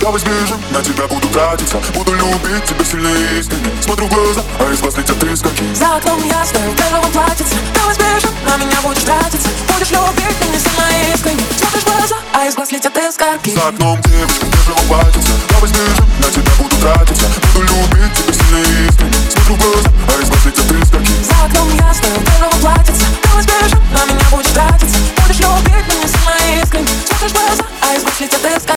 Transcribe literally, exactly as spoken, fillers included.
Давай сбежим, на тебя буду тратиться. Буду любить тебя сильно и искренне. Смотрю в глаза, а из глаз летят искорки. За окном ясно, в бежевом платьице. Давай сбежим, на меня будешь тратиться. Будешь любить меня сильно и искренне. Смотришь в глаза, а из глаз летят искорки. За окном девочка в бежевом платьице. Давай сбежим, на тебя буду тратиться. Буду любить тебя сильно и искренне. Смотрю в глаза, а из глаз летят искорки. За окном ясно, в бежевом платьице. Давай сбежим,